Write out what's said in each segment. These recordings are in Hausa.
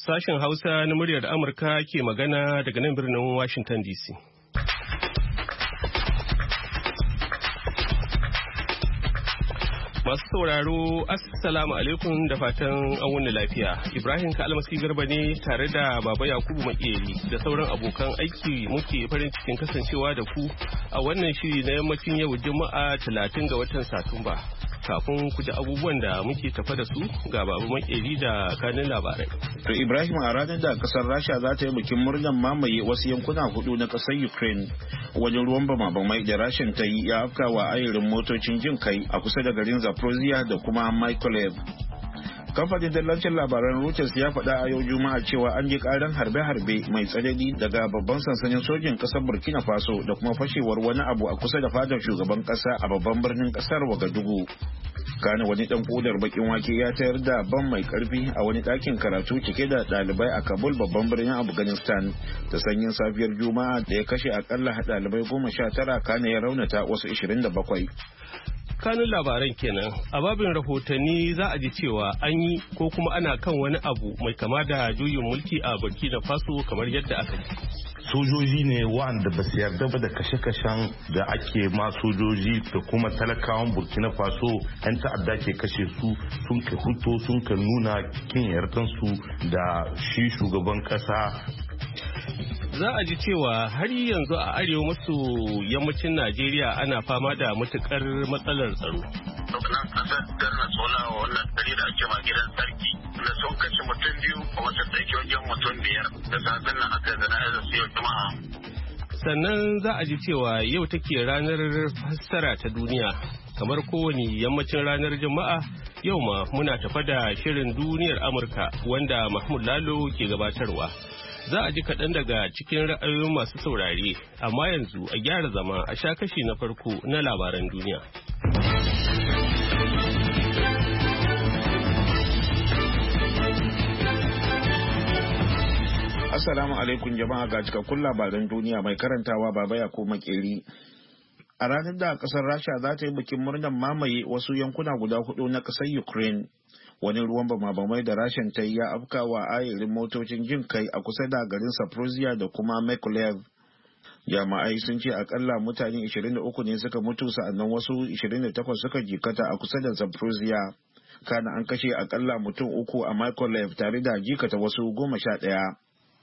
Sashen Hausa na muryar Amurka ke magana daga nan birnin Washington DC. Masu sauraro, Assalamu alaikum da fatan an wuni lafiya. Ibrahim Kalmasi Garba ne tare da Baba Yakubu Makeri da sauran abokan aiki muke farin cikin kasancewa da ku a wannan shiri na yammacin yau Juma'a 30 ga watan Satumba. Kafin ku ji abubuwan da muke tafa da su ga Baba Makeri da kanin labarai. To Ibrahim, a ranar da kasar Rasha za ta yi bikin murnar mamaye wasu yankuna hudu na kasar Ukraine, wajen ruwan bama-bamai da Rashin ta yi ya afka wa ayarin motocin jin kai a kusa da garin Zaporozhye da kuma Mykolaiv. Kamfanin dillancin labaran Reuters ya faɗa a yau Juma'a cewa an ji ƙaran harbe-harbe mai tsanani daga babban sansanin sojin ƙasar Burkina Faso da kuma fashewar wani abu a kusa da fadar shugaban ƙasa a babban birnin ƙasar Wagadugu. Kana wani ɗan ƙudar bakin wake ya tayar da bam mai ƙarfi a wani ɗakin karatu cike da ɗalibai a Kabul, babban birnin Afghanistan, da sanyin safiyar Juma'a da ya kashe akalla ɗalibai 19, kana ya raunata wasu 27. Kanun labaran kenan. A babin rahotanni za a ji cewa an yi ko kuma ana kan wani abu mai kama da juyin mulki a Burkina Faso kamar yadda aka ji. Sojoji ne wanda ba su yarda ba da kashe-kashen da ake ma sojoji da kuma talakawan Burkina Faso 'yan ta'adda ke kashe su, sun ka fito sun ka nuna kin yardansu da shi shugaban kasa. Za a ji cewa har yanzu a arewa maso yammacin Najeriya ana fama da matukar matsalar tsaro. Nan kasar Darna Sola wannan gari da ake ma gidan sarki da sun kashe mutum biyu a wata ɗauki wajen mutum 5 da safen nan aka zana da su yau Juma'a. Sannan za a ji cewa yau take ranar fassara ta duniya. Kamar kowane yammacin ranar Juma'a, yau ma muna tafa da shirin duniyar Amurka wanda Mahmud Lalo ke gabatarwa. Za a ji kaɗan daga cikin ra'ayoyin masu saurare, amma yanzu a gyara zama a sha kashi na farko na labaran duniya. Assalamu alaikum jama'a, ga cikakkun labaran duniya mai karantawa Baba Yakubu Makeri. A ranar da kasar Rasha za ta yi bikin murnar mamaye wasu yankuna guda hudu na kasar Ukraine, wani ruwan bama-bamai da Rashin ta yi ya afka wa ayarin motocin jin kai a kusa da garin Zaporozhye da kuma Mykolaiv. Jama'ai sun ce akalla mutane 23 ne suka mutu, sa'annan wasu 28 suka jikata a kusa da Zaporozhye. Kana an kashe akalla mutum 3 a Mykolaiv tare da jikata wasu 11.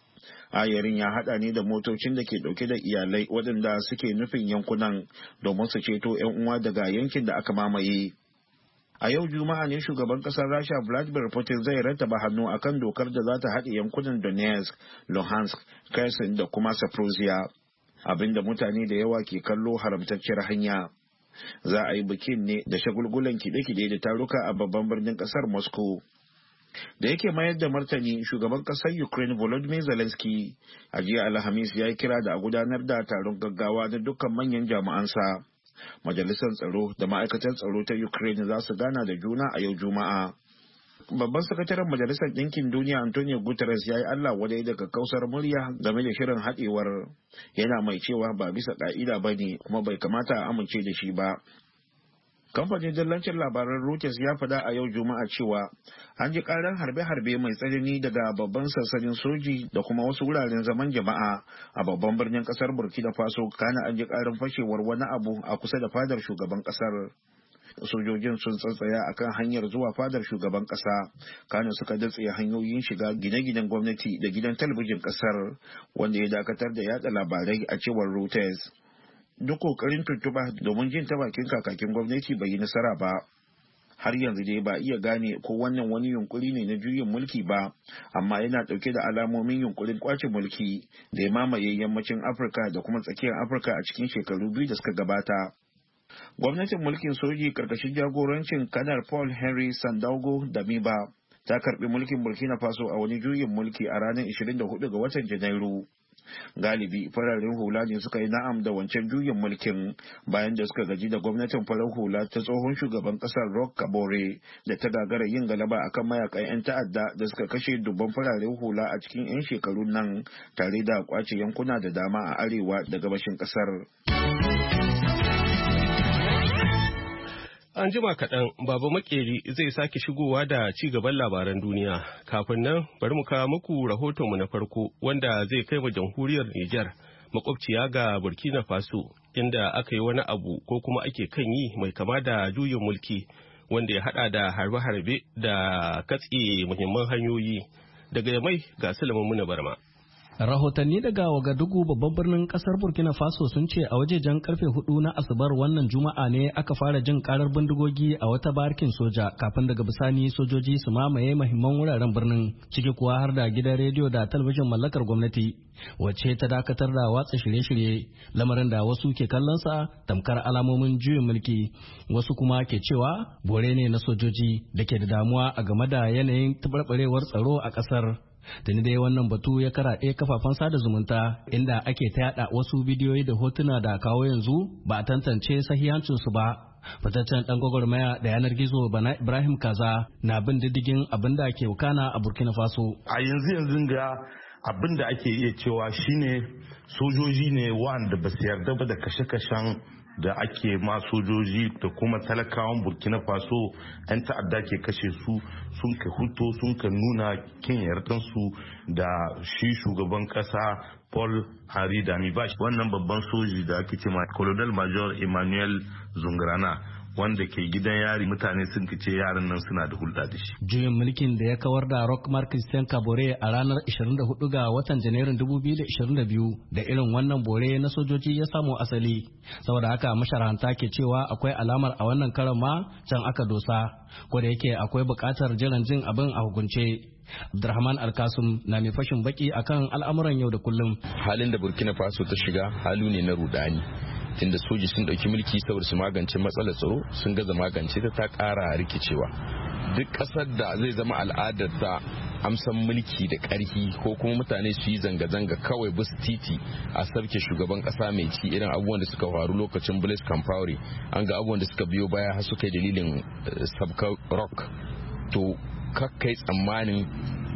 Ayarin ya hada ne da motocin da ke dauke da iyalai waɗanda suke nufin yankunan domin su ceto 'yan uwa daga yankin da aka mamaye. A yau Juma'a ne shugaban kasar Rasha Vladimir Putin zai rattaba hannu akan dokar da za ta haɗe yankunan Donetsk, Luhansk, Kherson da kuma Zaporozhye, abinda mutane da yawa ke kallo haramtacciyar hanya. Za a yi bikin ne da shagulgulan kide-kide da taruka a babban birnin kasar Moscow. Da yake mayar da martani, shugaban kasar Ukraine Volodymyr Zelensky a jiya Alhamis ya yi kira da a gudanar da taron gaggawa na dukkan manyan jami'ansa. Majalisar tsaro da ma'aikatar tsaro ta Ukraine za su gana da juna a yau Juma'a. Babban sakataren Majalisar Ɗinkin Duniya Antonio Guterres ya yi Allah wadai daga kausar murya game da shirin haɗewar, yana mai cewa ba bisa ƙa'ida ba ne kuma bai kamata a amince da shi ba. Kamfanin dillancin labaran Reuters ya faɗa a yau Juma'a cewa an ji ƙarar harbe-harbe mai tsanani daga babban sansanin soji da kuma wasu wuraren zaman jama'a a babban birnin ƙasar Burkina Faso, kana an ji ƙarar fashewar wani abu a kusa da fadar shugaban ƙasar. Sojojin sun tsatsaya akan hanyar zuwa fadar shugaban ƙasa, kana suka datse hanyoyin shiga gine-ginen gwamnati da gidan talabijin ƙasar, wanda ya dakatar da yada labarai a cewar Reuters. Duk kokarin tuntuba domin jin ta bakin kakakin gwamnati bai yi nasara ba. Har yanzu dai ba iya gane ko wannan wani yunkuri ne na juyin mulki ba, amma yana dauke da alamomin yunkurin kwace mulki da ya mamaye yammacin Afirka da kuma tsakiyar Afirka a cikin shekaru 2 da suka gabata. Gwamnatin mulkin soji karkashin jagorancin Kanar Paul Henry Sandaogo Damiba ta karbi mulkin Burkina Faso a wani juyin mulki a ranar 24 ga watan Janairu. Galibi fararen hula ne suka yi na'am da wancan juyin mulkin bayan da suka gaji da gwamnatin farar hula ta tsohon shugaban kasar Roch Kabore da ta gagara yin galaba akan mayakan 'yan ta'adda da suka kashe dubban fararen hula a cikin 'yan shekarun nan, tare da kwace yankuna da dama a arewa da gabashin kasar. An jima kaɗan Baba Makeri zai sake shigowa da ci gaban labaran duniya. Kafin nan bari mu kawo muku rahotonmu na farko wanda zai kai mu jamhuriyar Nijar, makwabciya ga Burkina Faso, inda aka yi wani abu ko kuma ake kan yi mai kama da juyin mulki wanda ya haɗa da harbe-harbe da katse muhimman hanyoyi. Daga Yamai ga Sulaiman Muna Barma. Rahotanni daga Wagadugu babban birnin kasar Burkina Faso sun ce a wajejen karfe 4 na Asabar wannan Juma'a ne aka fara jin karar bindigogi a wata barkin soja kafin daga bisani sojoji su mamaye mahimman wuraren birnin, ciki kuwa har da gidan rediyo da talabijin mallakar gwamnati wacce ta dakatar da watsa shirye-shirye, lamarin da wasu ke kallonsa tamkar alamomin juyin mulki, wasu kuma ke cewa bore ne na sojoji da ke da damuwa a game da yanayin taɓarɓarewar tsaro a ƙasar. Tuni dai wannan batu ya karaɗe kafafen sada zumunta inda ake ta yada wasu bidiyoyi da hotuna da kawo yanzu ba a tantance sahihancinsu ba. Fitaccen ɗan gwagwarmaya da yanar gizo Bana Ibrahim Kaza na bin diddigin abin da ke wakana a Burkina Faso. A yanzu ga abin da ake iya cewa shine sojoji ne wanda ba su yarda ba da kashe-kashen da ake ma sojoji da kuma talakawan Burkina Faso 'yan ta'adda ke kashe su, sun ka huto sun ka nuna kin yardansu da shi shugaban kasa Paul Henri Damiba, wannan babban soji da ake ce ma Colonel Major Emmanuel Zungrana, wanda ke gidan yari. Mutane sun ce yaran nan suna da hulɗa da shi. Juyin mulkin da ya kawar da Roch-Marc Christian Kabore a ranar 24 ga watan Janairun 2022 da irin wannan bore na sojoji ya samu asali. Saboda haka masharhanta ke cewa akwai alamar a wannan karan ma can aka dosa, ko da yake akwai buƙatar jiran jin abin a hukunce. Abdurrahman Alkasum na mai fashin baki akan al'amuran yau da kullum. Halin da Burkina Faso ta shiga halu ne na rudani. Tunda soji sun dauki mulki saboda su magance matsalar tsaro, sun gaza magance ta kara rikicewa. Duk kasar da zai zama al'adar ta amsan mulki da karfi ko kuma mutane su yi zanga-zanga kawai bus titi a sarke shugaban kasa mai ci, irin abubuwan da suka faru lokacin Blaise Compaoré, an ga abubuwan da suka biyo baya har suka yi dalilin sabka rock, to kakkai tsammanin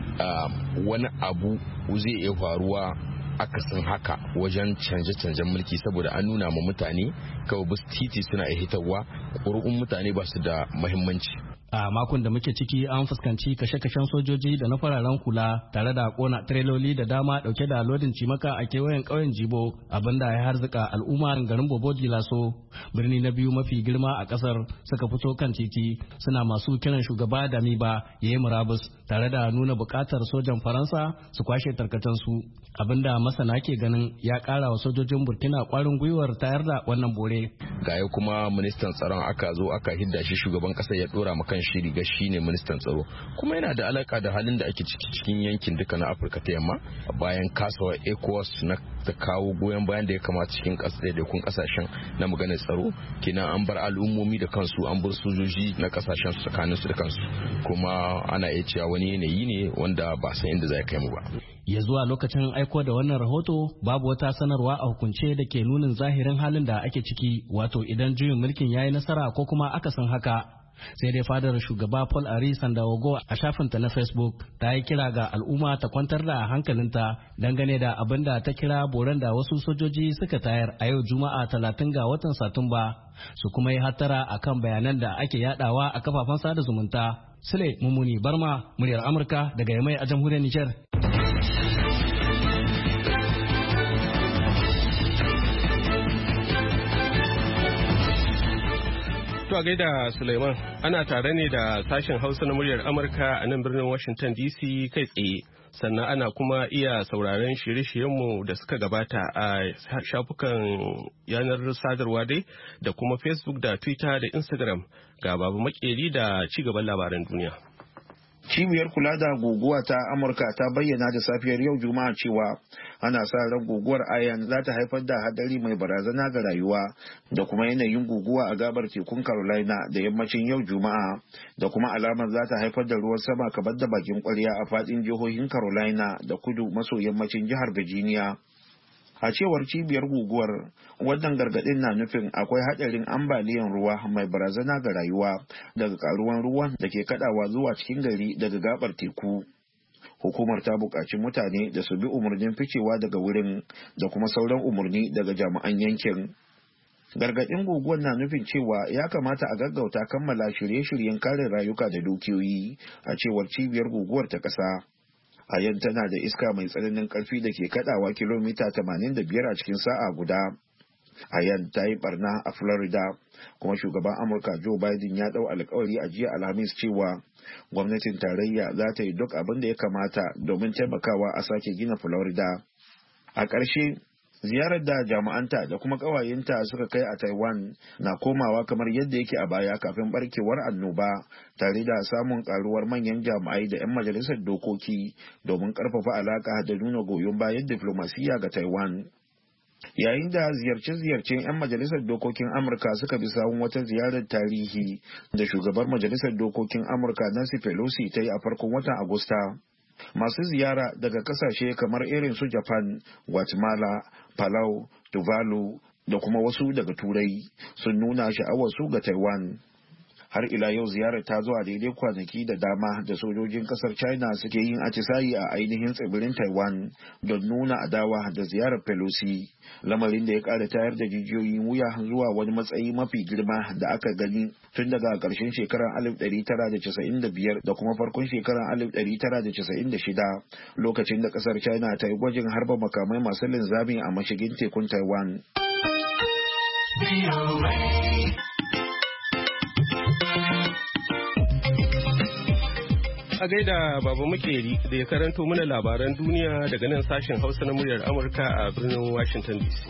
wani abu zai iya faruwa akasin haka wajen canje-canjen mulki, saboda an nuna ma mutane kawai bus titi suna iya hitarwa, ƙuri'un mutane ba su da muhimmanci. A makon da muke ciki an fuskanci kashe-kashen sojoji da na fararen hula tare da kona tireloli da dama dauke da lodin cimaka a kewayen ƙauyen Jibo, abinda ya harzuka al'umma garin Bobo Dioulasso, birni na biyu mafi girma a ƙasar, suka fito kan titi suna masu kiran shugaba Damiba ya yi murabus tare da nuna buƙatar sojan Faransa su kwashe tarkacensu, abinda masana ke ganin ya ƙara wa sojojin Burkina ƙwarin gwiwar tayar da wannan bore. Ga yau kuma ministan tsaron aka zo aka hidda shi shugaban ƙasar ya ɗora ma kan shi riga shine ministan tsaro, kuma yana da alaka da halin da ake ciki cikin yankin duka na Afirka ta yamma bayan kasawar ECOWAS na ta kawo goyon bayan da ya kamata cikin daidaikun kasashen na maganar tsaro. Kenan an bar al'ummomi da kansu, an bar sojoji na kasashen su tsakanin su da kansu, kuma ana iya cewa wani yanayi ne wanda ba san inda zai kai mu ba. Ya zuwa lokacin aiko da wannan rahoto babu wata sanarwa a hukunce da ke nunin zahirin halin da ake ciki, wato idan juyin mulkin yayi nasara ko kuma akasin haka. Sai dai fadar shugaba Paul Henri Sandaogo a shafinta na Facebook ta yi kira ga al'umma ta kwantar da hankalinta dangane da abin da ta kira boran da wasu sojoji suka tayar a yau Juma'a 30 ga watan Satumba, su kuma yi hattara akan bayanan da ake yadawa a kafafen sada zumunta. Sule Mumuni Barma, muryar Amurka daga Yamai a jamhuriyar Nijar. To a gaida Suleiman, ana tare ne da sashen Hausa na muryar Amurka a nan birnin Washington DC kai tsaye. Sannan ana kuma iya sauraron shirye-shiryenmu da suka gabata a shafukan yanar sadarwa dai da kuma Facebook da Twitter da Instagram. Ga Babu Makeri da cigaban labaran duniya. Cibiyar kula da guguwa ta Amurka ta bayyana da safiyar yau Juma'a cewa ana sa ran guguwar Ian za ta haifar da hadari mai barazana ga rayuwa da kuma yanayin guguwa a gabar tekun Carolina da yammacin yau Juma'a, da kuma alamar za ta haifar da ruwan sama kamar da bakin kwarya a fadin jihohin Carolina da kudu maso yammacin jihar Virginia. A cewar cibiyar guguwar, wannan gargaɗin na nufin akwai haɗarin ambaliyan ruwa mai barazana ga rayuwa daga karuwan ruwan da ke kadawa zuwa cikin gari daga gabar teku. Hukumar ta buƙaci mutane da su bi umarnin ficewa daga wurin da kuma sauran umarni daga jami'an yankin. Gargaɗin guguwar na nufin cewa ya kamata a gaggauta kammala shirye-shiryen kare rayuka da dukiyoyi a cewar cibiyar guguwar ta ƙasa. Haiyan tana da iska mai tsananin ƙarfi da ke kaɗawa kilomita 85 a cikin sa'a guda. Haiyan ta yi barna a Florida, kuma shugaban Amurka Joe Biden ya ɗau alkawari a jiya Alhamis cewa gwamnatin tarayya za ta yi duk abin da ya kamata domin taimakawa a sake gina Florida. A ƙarshe, ziyarar da jami'anta da kuma ƙawayenta suka kai a Taiwan na komawa kamar yadda yake a baya kafin barkewar annoba, tare da samun karuwar manyan jami'ai da 'yan majalisar dokoki domin ƙarfafa alaƙa da nuna goyon bayan diflomasiyya ga Taiwan. Yayin da ziyarce-ziyarcen 'yan majalisar dokokin Amurka suka bi sawun wata ziyarar tarihi da shugabar majalisar dokokin Amurka Nancy Pelosi ta yi a farkon watan Agusta. Masu ziyara daga kasashe kamar irin su Japan, Guatemala, Palau, Tuvalu da kuma wasu daga Turai sun nuna sha'awarsu ga Taiwan. Har ila yau ziyarar ta zo a daidai kwanaki da dama da sojojin kasar China suke yin atisayi a ainihin tsibirin Taiwan don nuna adawa da ziyarar Pelosi, lamarin da ya ƙara tayar da jijiyoyin wuya zuwa wani matsayi mafi girma da aka gani tun daga ƙarshen shekarar 1995 da kuma farkon shekarar 1996 lokacin da kasar China ta yi gwajin harba makamai masu linzami a mashigin tekun Taiwan. A gaida Baba Makeri da ya karanto mana labaran duniya daga nan sashen Hausa na muryar Amurka a birnin Washington DC.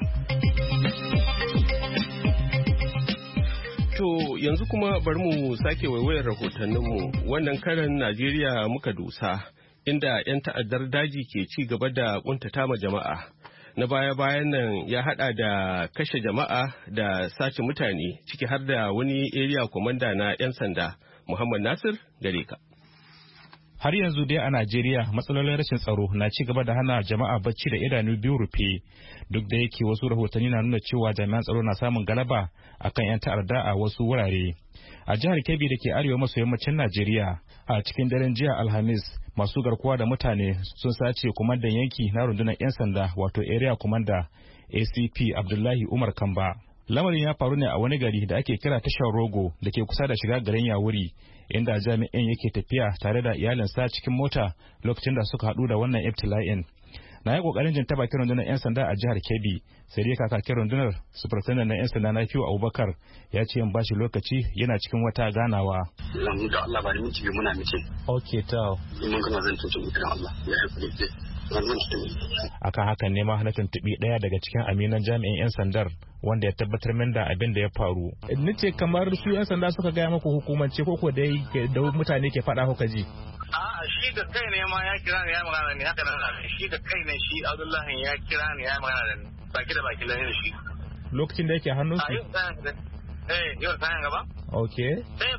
To yanzu kuma bari mu sake waiwayar rahotanninmu. Wannan karan Najeriya muka dosa, inda 'yan ta'addar daji ke ci gaba da kuntata ma jama'a. Na baya-bayan nan ya hada da kashe jama'a da sace mutane, ciki har da wani area commander na 'yan sanda, Muhammad Nasir, gare ka. Har yanzu dai a Najeriya matsalolin rashin tsaro na ci gaba da hana jama'a bacci da idanu biyu rufe, duk da yake wasu rahotanni na nuna cewa jami'an tsaro na samun galaba akan 'yan ta'adda a wasu wurare. A jihar Kebbi da ke arewa maso yammacin Najeriya, a cikin daren jiya Alhamis, masu garkuwa da mutane sun sace kwamandan yanki na rundunar 'yan sanda, wato area commander ACP Abdullahi Umar Kamba. Lamarin ya faru ne a wani gari da ake kira tashar Rogo da ke kusa da shiga garin Yawuri, inda jami'in yake tafiya tare da iyalinsa cikin mota lokacin da suka haɗu da wannan ibtila'in. Na yi kokarin jin ta bakin rundunar 'yan sanda a jihar Kebbi, sai dai kakakin rundunar superintendent na 'yan sanda na Fiu Abubakar ya ce in bashi lokaci, yana cikin wata ganawa. Lamu da Allah ba da minti biyu muna mice. Okay, to. Mun gama zan tuntuɓi kiran Allah. Ya haifu da akan hakan ne ma na tuntuɓi ɗaya daga cikin aminan jami'in 'yan sandar wanda ya tabbatar min da abin da ya faru. Ni ce kamar su 'yan sanda suka gaya muku hukumance ko dai da mutane ke faɗa kuka ji? A'a, shi da kai ne ma ya kira ni ya magana ni haka nan, shi da kai ne shi Abdullahi ya kira ni ya magana da ni baki da baki lalle da shi. Lokacin da yake hannun su? Yau sayan gaba. Okay. Sai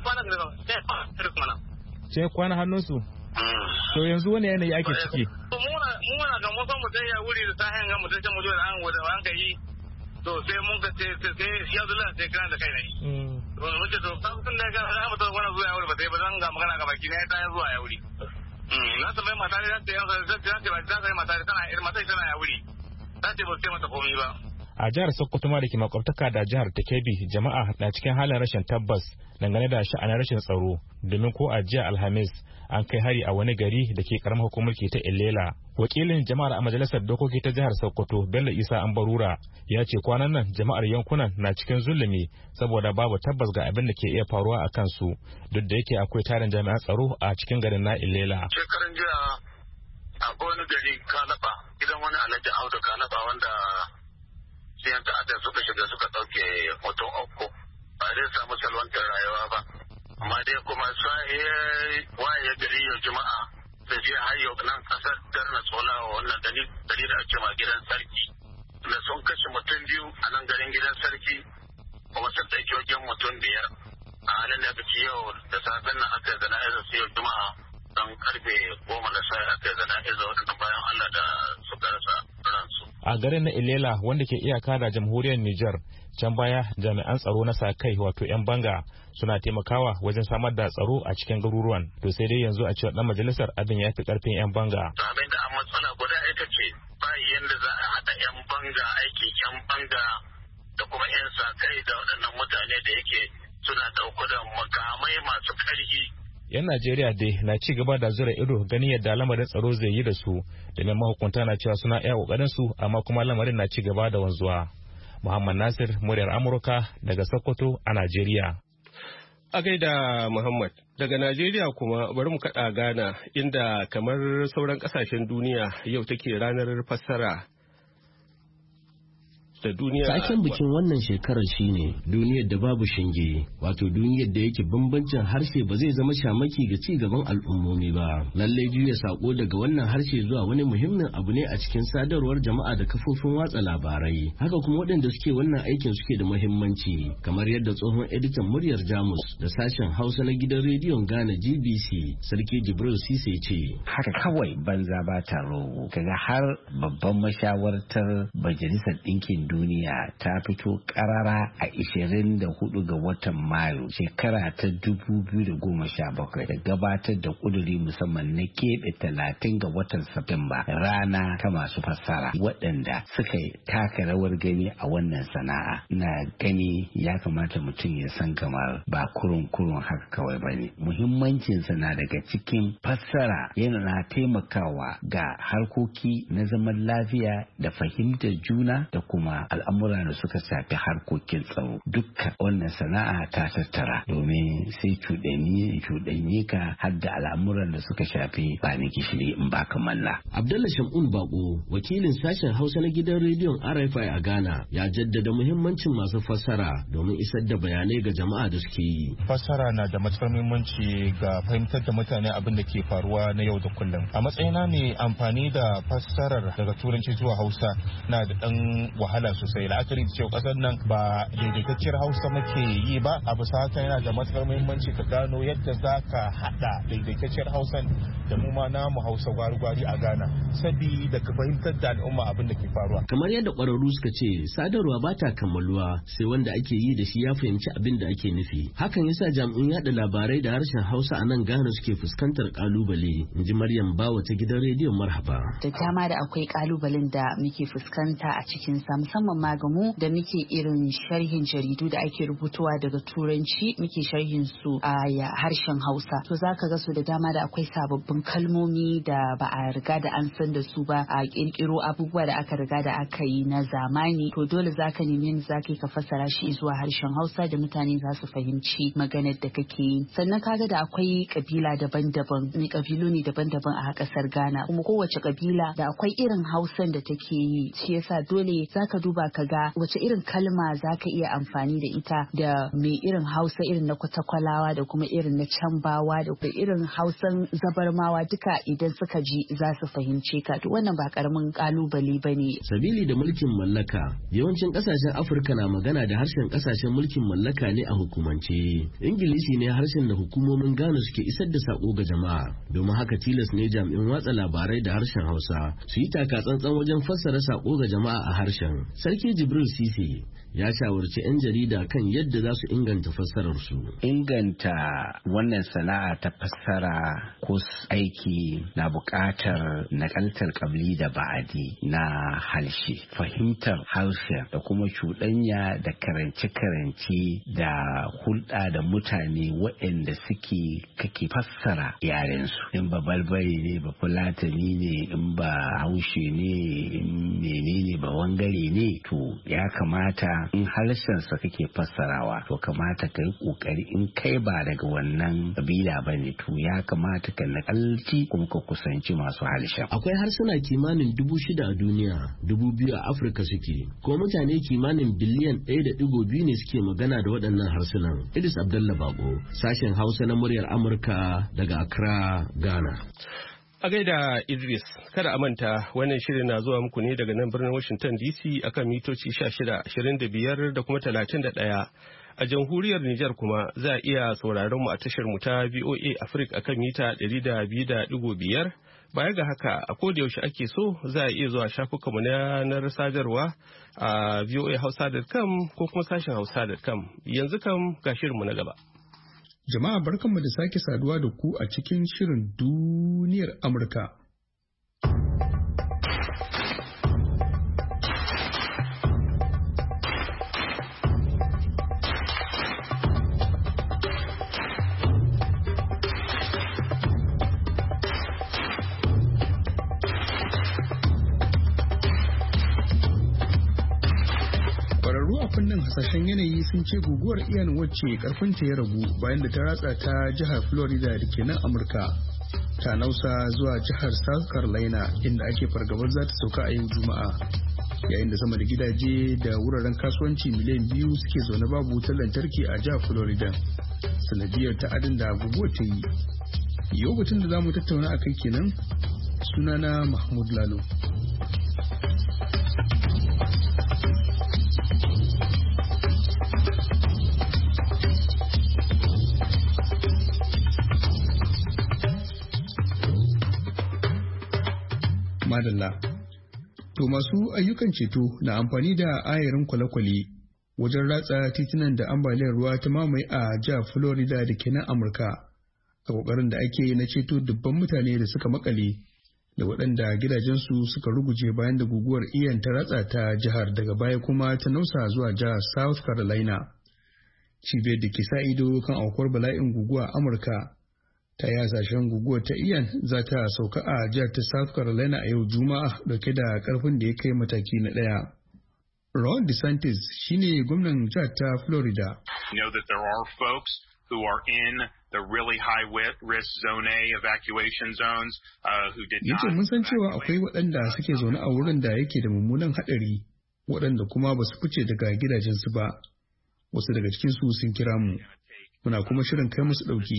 kwana hannun su? To yanzu wani yanayi ake ciki? Muna ga musan mu sai ya wuri da sahen ga mutum mu da an ka yi, to sai mun ka sai shi Abdullahi sai kiran da kai ne. To mun ce to kun da ga mu to wannan zuwa ya wuri ba sai ba zan ga magana ga baki ne ta zuwa ya wuri. Na tambaye mata ne ta yanzu ba ta sai mata tana irin mata tana ya wuri. Ta ce ba sai mata komai ba. A jihar Sokoto ma da ke makwabtaka da jihar ta Kebbi, jama'a na cikin halin rashin tabbas dangane da sha'anin rashin tsaro, domin ko a jiya Alhamis an kai hari a wani gari da ke karamar hukumar ta Ilela. Wakilin jama'ar a majalisar dokoki ta jihar Sokoto, Bello Isa Ambarura, ya ce kwanan nan jama'ar yankunan na cikin zulumi saboda babu tabbas ga abin da ke iya faruwa a kansu, duk da yake akwai tarin jami'an tsaro a cikin garin na Ilela. Shekaran jiya akwai wani gari Kalaba, gidan wani Alhaji Audu Kalaba wanda yan ta'adda suka shiga suka ɗauke mutum uku, ba zai samu salwantar rayuwa ba, amma dai kuma waye gari yau juma'a da je har yau nan kasar darna tsola wannan gari da ake ma gidan sarki da sun kashe mutum biyu a nan garin gidan sarki, kuma sun ɗauki wajen mutum 5 a halin da aka yau da safen nan aka zana izar su yau juma'a don karfe 10 na sai aka zana izar waɗannan bayan Allah da suka rasa ransu. A garin na Ilela wanda ke iyaka da jamhuriyar Nijar, can baya jami'an tsaro na sa-kai wato 'yan banga suna taimakawa wajen samar da tsaro a cikin garuruwan. To sai dai yanzu a cewa dan majalisar abin ya fi karfin 'yan banga. Abin da an matsala guda ita ce ba yanda za a haɗa 'yan banga aikin 'yan banga da kuma 'yan sa-kai da waɗannan mutane da yake suna ɗauke da makamai masu ƙarfi. 'Yan Najeriya dai na ci gaba da zura ido ganin yadda lamarin tsaro zai yi da su, domin mahukunta na cewa suna iya ƙoƙarin su amma kuma lamarin na ci gaba da wanzuwa. Muhammad Nasir, muryar Amurka daga Sokoto a Najeriya. A gaida Muhammad, daga Najeriya kuma bari mu kaɗa Ghana inda kamar sauran ƙasashen duniya yau take ranar fassara da duniya. Taken bikin wannan shekarar shine duniyar da babu shinge, wato duniyar da yake bambancin harshe ba zai zama shamaki ga ci gaban al'ummomi ba. Lallai juya sako daga wannan harshe zuwa wani muhimmin abu ne a cikin sadarwar jama'a da kafofin watsa labarai. Haka kuma waɗanda suke wannan aikin suke da muhimmanci, kamar yadda tsohon editan muryar Jamus da sashen Hausa na gidan rediyon Ghana GBC, Sarki Jibril Sise ce. Haka kawai banza ba ta rogo. Kaga har babban mashawartar Majalisar Ɗinkin Duniya ta fito karara a 24 ga watan Mayu shekara ta 2017 da gabatar da kuduri musamman na keɓe 30 ga watan Satumba rana ta masu fassara waɗanda suka taka rawar gani a wannan sana'a. Na gani ya kamata mutum ya san kamar ba kurun haka kawai bane. Muhimmancinsa na daga cikin fassara yana taimakawa ga harkoki na zaman lafiya da fahimtar juna da kuma al'amura da suka shafi harkokin tsaro. Dukkan wannan sana'a ta tattara domin sai cuɗanyi ka har da al'amuran da suka shafi ba ni gishiri in ba kamalla. Abdullah Shamun Bako, wakilin sashen Hausa na gidan rediyon RFI a Ghana, ya jaddada muhimmancin masu fassara domin isar da bayanai ga jama'a da suke yi. Fassara na da matuƙar muhimmanci ga fahimtar da mutane abin da ke faruwa na yau da kullum. A matsayina ne amfani da fassarar daga turanci zuwa Hausa na da ɗan wahala sosai. La'akari da cewa ƙasar nan ba daidaitacciyar Hausa muke yi ba, a bisa haka yana da matuƙar muhimmanci ka gano yadda za ka haɗa daidaitacciyar Hausa da mu ma namu Hausa gwari-gwari a Ghana, sabida ka fahimtar da al'umma abin da ke faruwa. Kamar yadda ƙwararru suka ce, sadarwa ba ta kammaluwa sai wanda ake yi da shi ya fahimci abin da ake nufi. Hakan yasa jami'un yaɗa labarai da harshen Hausa a nan Ghana suke fuskantar ƙalubale, in ji Maryam Bawa ta gidan rediyon Marhaba. Da dama da akwai ƙalubalen da muke fuskanta a cikin sa, musamman ma ga mu da muke irin sharhin jaridu da ake rubutuwa daga Turanci muke sharhin su a harshen Hausa. To zaka ga su da dama da akwai sababbin kalmomi da ba a riga da an san da su ba, a kirkiro abubuwa da aka riga da aka yi na zamani. To dole zaka nemi yadda zaka ka fassara shi zuwa harshen Hausa da mutane za su fahimci maganar da kake yi. Sannan kaga da akwai kabila daban-daban, ne kabilu ne daban-daban a kasar Ghana, kuma kowace kabila da akwai irin Hausan da take yi. Shi yasa dole zaka duba ka ga wace irin kalma zaka iya amfani da ita da mai irin Hausa irin na Kwatakwalawa da kuma irin na Cambawa da kuma irin Hausan Zabarmawa, duka idan suka ji za su fahimce ka. To wannan ba karamin kalubale bane. Sabili da mulkin mallaka, yawancin kasashen Afirka na magana da harshen kasashen mulkin mallaka ne a hukumance. Ingilishi ne harshen da hukumomin Ghana suke isar da sako ga jama'a. Domin haka tilas ne jami'in watsa labarai da harshen Hausa su yi taka tsantsan wajen fassara sako ga jama'a a harshen. Sarki Jibril Sise ya shawarci 'yan jarida kan yadda za su inganta fassararsu. Inganta wannan sana'a ta fassara ko aiki na buƙatar nakaltar ƙabli da ba'adi na harshe, fahimtar harshe da kuma cuɗanya da karance-karance da hulɗa da mutane waɗanda suke kake fassara yarensu. In ba balbari ne, ba fulatani ne, in ba haushe ne, in menene ba wangare ne, to ya kamata in harshensa kake fassarawa to kamata ka yi kokari in kai ba daga wannan kabila ba ne, to ya kamata ka nakalci kuma ka kusanci masu harshen. Akwai harsuna kimanin 6,000 a duniya, 2,000 a Afirka suke, ko mutane kimanin biliyan 1.2 ne suke magana da waɗannan harsunan. Idris Abdullah Bako, sashen Hausa na muryar Amurka daga Accra, Ghana. A gaida Idris, kada a manta wannan shirin na zuwa muku ne daga nan birnin Washington DC akan mitoci 16, 25 da kuma 31. A jamhuriyar Nijar kuma za a iya sauraron mu a tashar mu ta VOA Africa akan mita 102.5. Baya ga haka a koda yaushe ake so za a iya zuwa shafukanmu na yanar sadarwa a voahausa.com ko kuma sashen hausa.com. Yanzu kam ga shirinmu na gaba. Jama'a barkanmu da sake saduwa da ku a cikin shirin duniyar Amurka. fannin hasashen yanayi sun ce guguwar Ian wacce karfinta ya ragu bayan da ta ratsa ta jihar Florida da ke nan Amurka. Ta nausa zuwa jihar South Carolina inda ake fargabar za ta sauka a yau Juma'a. Yayin da sama da gidaje da wuraren kasuwanci miliyan 2 suke zaune babu wutar lantarki a jihar Florida. Sanadiyar ta'adin da guguwar ta yi. Yau batun da za mu tattauna a kai kenan sunana Mahmud Lalo. Madalla. To masu ayyukan ceto na amfani da ayarin kwale-kwale wajen ratsa titunan da ambaliyar ruwa ta mamaye a jihar Florida da ke nan Amurka a kokarin da ake yi na ceto dubban mutane da suka makale da waɗanda gidajensu suka ruguje bayan da guguwar Ian ta ratsa ta jihar daga baya kuma ta nausa zuwa jihar South Carolina. Cibiyar da ke sa ido kan aukuwar bala'in guguwa a Amurka ta yi hasashen guguwar ta Ian za ta sauka a jihar ta South Carolina a yau Juma'a dauke da karfin da ya kai mataki na 1. Ron DeSantis shine gwamnan jihar ta Florida. Who are in the really high risk zone A evacuation zones who did not. Yace mun san cewa akwai waɗanda suke zaune a wurin da yake da mummunan haɗari waɗanda kuma ba su fice daga gidajensu ba. Wasu daga cikin su sun kira mu. Muna kuma shirin kai musu ɗauki.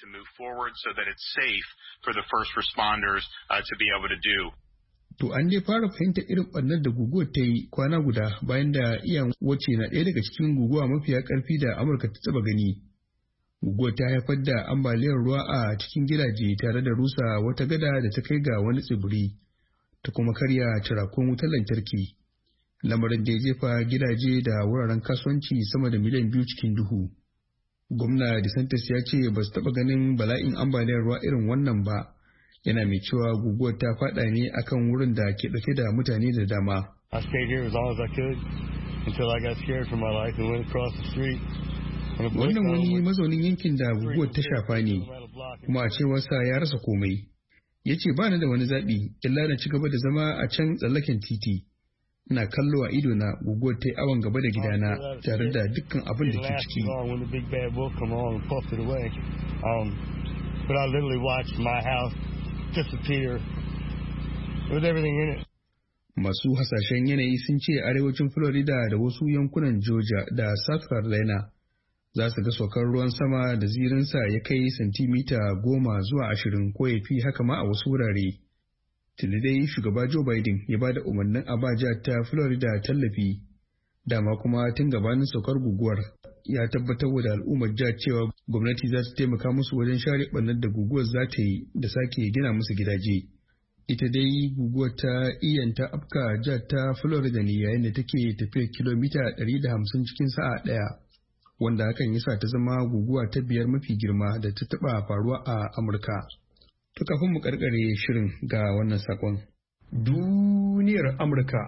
To an dai fara fahimta irin ɓannar da guguwar ta yi kwana guda bayan da Ian wacce na ɗaya daga cikin guguwa mafiya ƙarfi da Amurka ta taɓa gani. Guguwar ta haifar da ambaliyar ruwa a cikin gidaje tare da rusa wata gada da ta kai ga wani tsibiri, ta kuma karya cirakun wutar lantarki. Lamarin da ya jefa gidaje da wuraren kasuwanci sama da miliyan 2 cikin duhu. Gwamna DeSantis ya ce ba su taɓa ganin bala'in ambaliyar ruwa irin wannan ba, yana mai cewa guguwar ta faɗa ne akan wurin da ke ɗauke da mutane da dama. I stayed here as long as I could until I got scared for my life and went across the street. Wannan wani mazaunin yankin da guguwar ta shafa ne, kuma a cewarsa ya rasa komai. Ya ce ba ni da wani zaɓi, illa na ci gaba da zama a can tsallaken titi. Ina kallo a ido na guguwar ta yi awon gaba da gidana tare da dukkan abin da ke ciki. Masu hasashen yanayi sun ce arewacin Florida da wasu yankunan Georgia da South Carolina za su ga saukar ruwan sama da zirinsa ya kai santimita 10 zuwa 20 ko ya fi haka ma a wasu wurare. Tuni dai shugaba Joe Biden ya ba da umarnin a ba jihar ta Florida tallafi, dama kuma tun gabanin saukar guguwar ya tabbatar da al'ummar jihar cewa gwamnati za ta taimaka musu wajen share ɓannar da guguwar za ta yi da sake gina musu gidaje. Ita dai guguwar ta Ian ta afka jihar ta Florida ne yayin da take tafiyar kilomita 150 cikin sa'a ɗaya. Wanda hakan yasa ta zama guguwa ta 5 mafi girma da ta taba faruwa a Amurka. To kafin mu karkare shirin ga wannan sakon. Duniyar Amurka.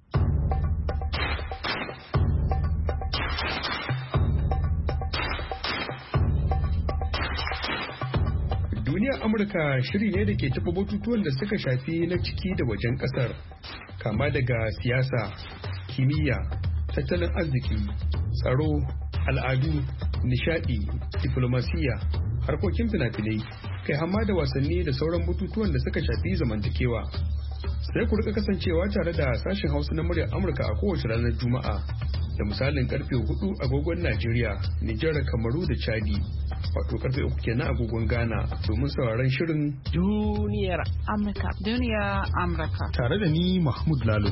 Duniyar Amurka shiri ne da ke taɓa batutuwan da suka shafi na ciki da wajen ƙasar, kama daga siyasa, kimiyya, tattalin arziki, tsaro, al'adu, nishadi, diplomasiya, harkokin fina-finai, kai hamma da wasanni da sauran batutuwan da suka shafi zamantakewa. Sai ku rika kasancewa tare da sashen Hausa na muryar Amurka a kowace ranar Juma'a da misalin karfe 4 agogon Najeriya, Nijar, Kamaru da Chadi, wato karfe 3 kenan agogon Ghana, domin sauraron shirin Duniyar Amurka. Duniyar Amurka. Tare da ni Mahmud Lalo.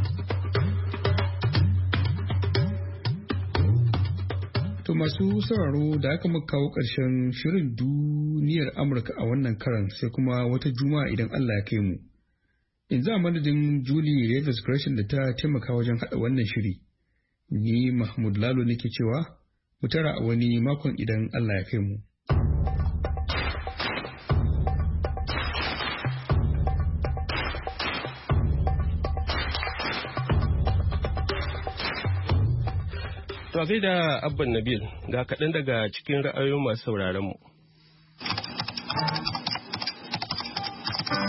To masu sauraro da aka muka kawo ƙarshen shirin Duniyar Amurka a wannan karan sai kuma wata juma'a idan Allah ya kai mu. In za madadin Julie Rivers Gresham da ta taimaka wajen haɗa wannan shiri. Ni Mahmud Lalo nake cewa mu tara a wani makon idan Allah ya kai mu. To da Abban Nabil ga kaɗan daga cikin ra'ayoyin masu sauraron mu.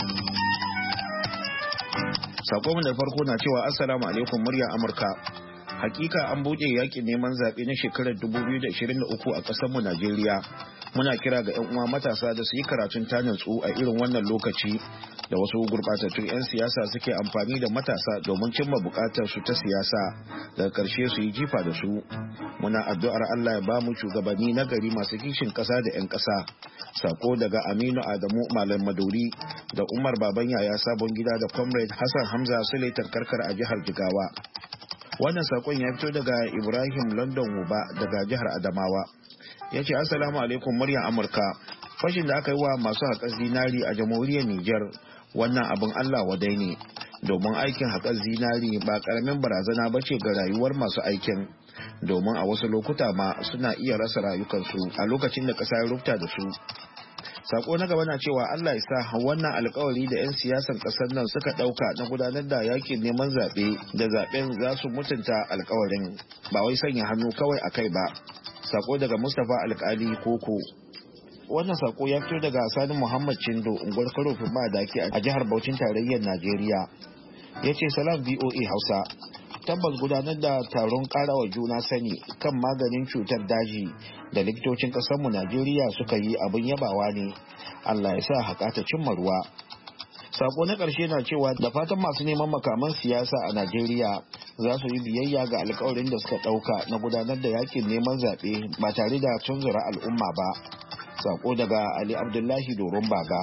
Sako mu da farko na cewa Assalamu alaikum murya Amurka. Hakika an buɗe yakin neman zaɓe na shekarar 2023 a ƙasarmu Najeriya. Muna kira ga 'yan uwa matasa da su yi karatun tanatsu a irin wannan lokaci da wasu gurɓatattun 'yan siyasa suke amfani da matasa domin cimma buƙatar su ta siyasa, daga ƙarshe su yi jifa da su. Muna addu'ar Allah ya ba mu shugabanni na gari masu kishin ƙasa da 'yan ƙasa. Sako daga Aminu Adamu Malam Maduri da Umar Baban Yaya Sabon Gida da Comrade Hassan Hamza Suleitar Karkar a jihar Jigawa. Wannan sakon ya fito daga Ibrahim London Wuba daga jihar Adamawa. Ya ce Assalamu alaikum muryar Amurka. Fashin da aka yi wa masu haƙar zinari a jamhuriyar Nijar wannan abin Allah wadai ne, domin aikin haƙar zinari ba ƙaramin barazana ba ce ga rayuwar masu aikin, domin a wasu lokuta ma suna iya rasa rayukansu a lokacin da ƙasa ya rufta da su. Sako na gaba na cewa Allah ya sa wannan alkawari da 'yan siyasan ƙasar nan suka ɗauka na gudanar da yakin neman zaɓe da zaɓen za su mutunta alkawarin, ba wai sanya hannu kawai a kai ba. Sako daga Mustapha Alkali Koko. Wannan sako ya fito daga Sani Muhammad Chindo, unguwar Karofin Madaki a jihar Bauchin Tarayyar Najeriya. Ya ce salam VOA Hausa. Tabbas gudanar da taron karawa juna sani kan maganin cutar daji da likitocin ƙasarmu Najeriya suka yi abin yabawa ne. Allah ya sa haƙa ta cimma ruwa. Sako na ƙarshe na cewa da fatan masu neman makaman siyasa a Najeriya za su yi biyayya ga alkawarin da suka ɗauka na gudanar da yakin neman zaɓe ba tare da tunzura al'umma ba. Sako daga Ali Abdullahi Doron Baga.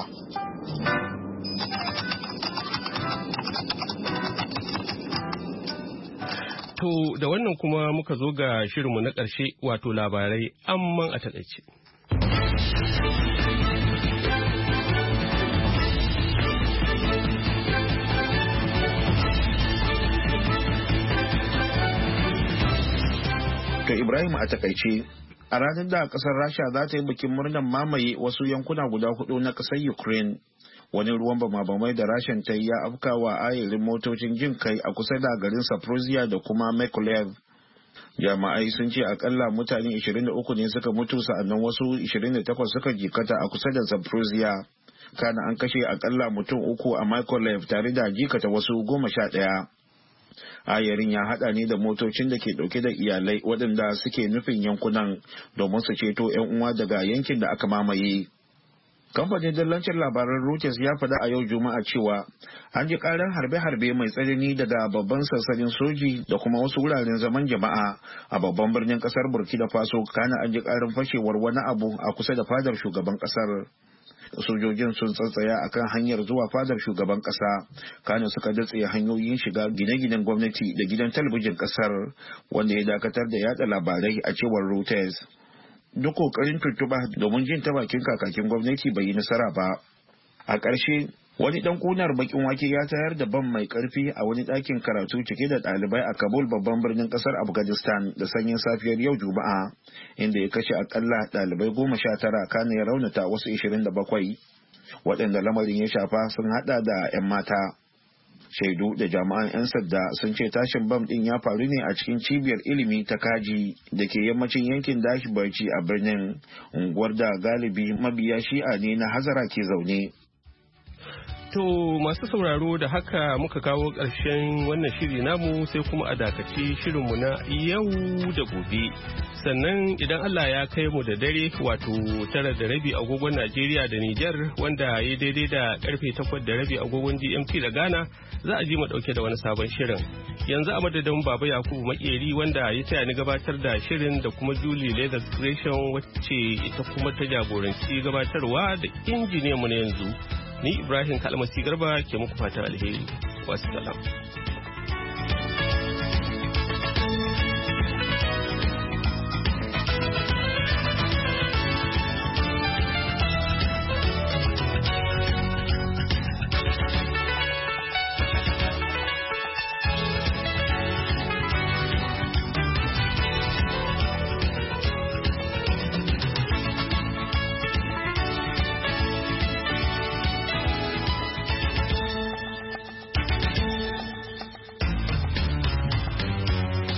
To da wannan kuma muka zo ga shirinmu na ƙarshe, wato labarai amman a taƙaice. To Ibrahim a takaice, a ranar da kasar Rasha za ta yi bikin murnar mamaye wasu yankuna guda 4 na kasar Ukraine, wani ruwan bama-bamai da Rashan ta yi ya afkawa ayarin motocin jin kai a kusa da garin Zaporizhia da kuma Mykolaiv. Jama'ai sun ce akalla mutane 23 ne suka mutu, sa'annan wasu 28 suka jikata a kusa da Zaporizhia. Kana an kashe akalla mutum 3 a Mykolaiv tare da jikata wasu 11. Ayarin ya hada ne da motocin da ke dauke da iyalai waɗanda suke nufin yankunan domin su ceto 'yan uwa daga yankin da aka mamaye. Kamfanin dillancin labaran Reuters ya faɗa a yau Juma'a cewa an ji ƙarar harbe-harbe mai tsanani daga babban sansanin soji da kuma wasu wuraren zaman jama'a a babban birnin ƙasar Burkina Faso, kana an ji ƙarar fashewar wani abu a kusa da fadar shugaban ƙasar. Sojojin sun tsatsaya a kan hanyar zuwa fadar shugaban kasa, kana suka datse hanyoyin shiga gine-ginen gwamnati da gidan talabijin kasar, wanda ya dakatar da yada labarai a cewar Reuters. Duk kokarin tuntuɓa domin jin ta bakin kakakin gwamnati bai yi nasara ba. A ƙarshe, wani ɗan ƙunar bakin wake ya tayar da bam mai ƙarfi a wani ɗakin karatu cike da ɗalibai a Kabul, babban birnin ƙasar Afghanistan, da sanyin safiyar yau Juma'a, inda ya kashe akalla ɗalibai 19, kana ya raunata wasu 27. Waɗanda lamarin ya shafa sun haɗa da 'yan mata. Shaidu da jami'an 'yan sanda sun ce tashin bam ɗin ya faru ne a cikin cibiyar ilimi ta Kaji da ke yammacin yankin Dashi Barci a birnin, unguwar da galibi mabiya Shi'a ne na Hazara ke zaune. To masu sauraro, da haka muka kawo ƙarshen wannan shiri namu, sai kuma a dakaci shirinmu na yau da gobe. Sannan idan Allah ya kai mu da dare, wato 9:30 agogon Najeriya da Nijar, wanda ya daidai da karfe 8:30 agogon GMT da Ghana, za a ji mu dauke da wani sabon shirin. Yanzu a madadin Baba Yakubu Makeri wanda ya taya ni gabatar da shirin, da kuma Julie Leathers Creation wacce ita kuma ta jagoranci gabatarwa, da injiniyan mu na yanzu. Ni Ibrahim Kalmasi Garba ke muku fatan alheri. Wassalam.